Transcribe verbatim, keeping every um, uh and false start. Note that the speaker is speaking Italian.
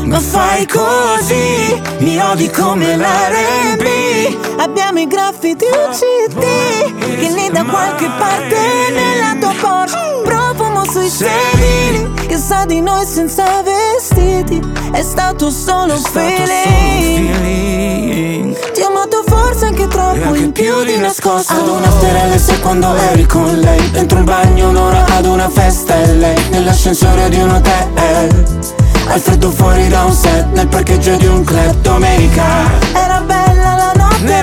ma fai così, mi odi come l'R and B. Abbiamo i graffiti uccidi, che ne da qualche parte nella tua Porsche. Profumo sui sedili, che sa di noi senza vestiti. È stato solo un feeling. Ti ho amato forse anche troppo, in più di nascosto. Ad una sterelle se quando eri con lei, dentro un bagno un'ora ad una festa e lei nell'ascensore di un hotel, al freddo fuori da un set, nel parcheggio di un club domenica. Era bello